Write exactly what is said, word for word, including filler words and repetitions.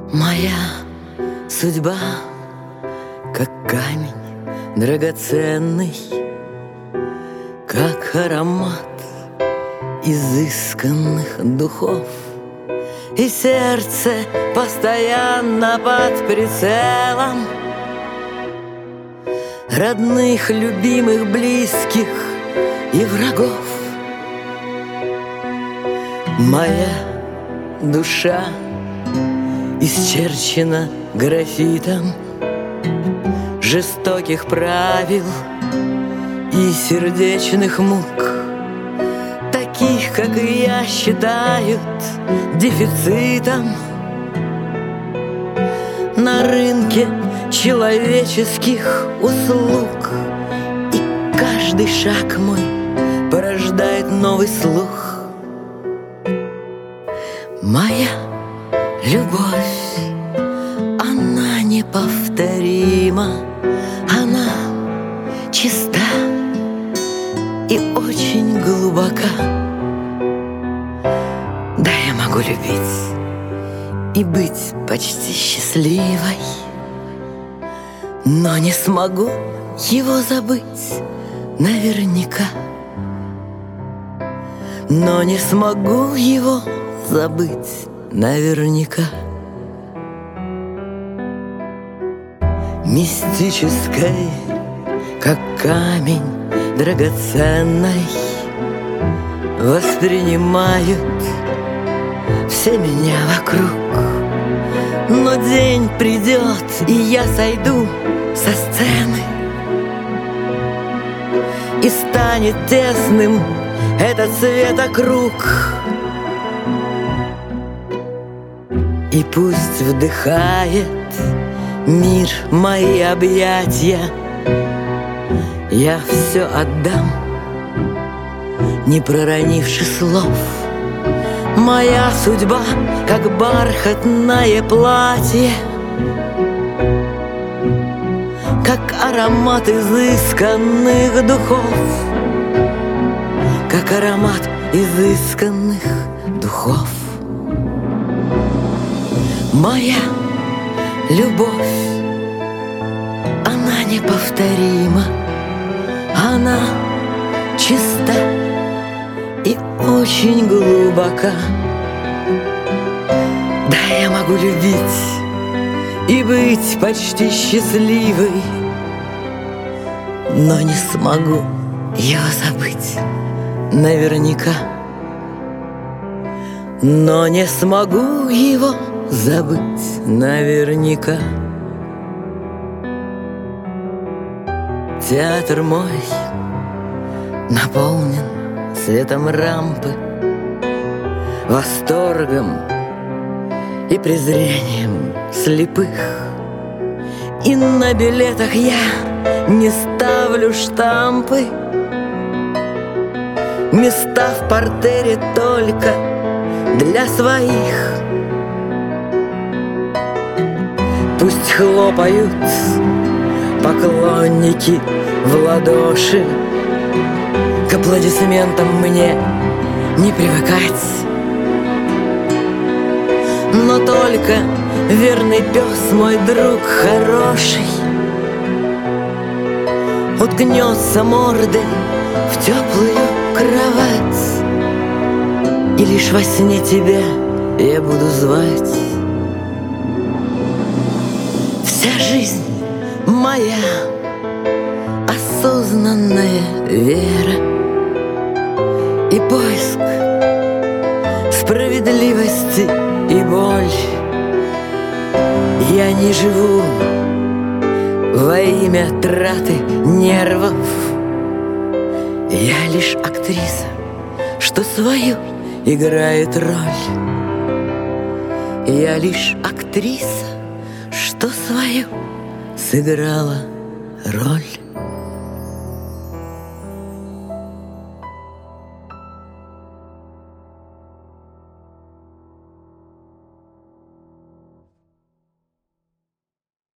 Моя судьба, как камень драгоценный, как аромат изысканных духов, и сердце постоянно под прицелом родных, любимых, близких и врагов. Моя душа исчерчена графитом жестоких правил и сердечных мук, таких, как и я, считают дефицитом на рынке человеческих услуг. И каждый шаг мой порождает новый слух. Моя любовь, она неповторима, она чиста и очень глубока. Да, я могу любить и быть почти счастливой, но не смогу его забыть наверняка. Но не смогу его забыть наверняка. Мистической, как камень драгоценной, воспринимают все меня вокруг. Но день придет, и я сойду со сцены, и станет тесным этот светокруг. И пусть вдыхает мир мои объятия, я все отдам, не проронивши слов. Моя судьба, как бархатное платье, как аромат изысканных духов, как аромат изысканных духов. Моя любовь, она неповторима, она чиста и очень глубока. Да, я могу любить и быть почти счастливой, но не смогу его забыть наверняка. Но не смогу его забыть наверняка. Театр мой наполнен светом рампы, восторгом и презрением слепых. И на билетах я не ставлю штампы, места в партере только для своих. Пусть хлопают поклонники в ладоши, к аплодисментам мне не привыкать. Но только верный пес, мой друг хороший, уткнется мордой в теплую кровать, и лишь во сне тебя я буду звать. Вся жизнь моя осознанная вера и поиск справедливости и боль. Я не живу во имя траты нервов, я лишь актриса, что свою играет роль. Я лишь актриса, что свою сыграла роль.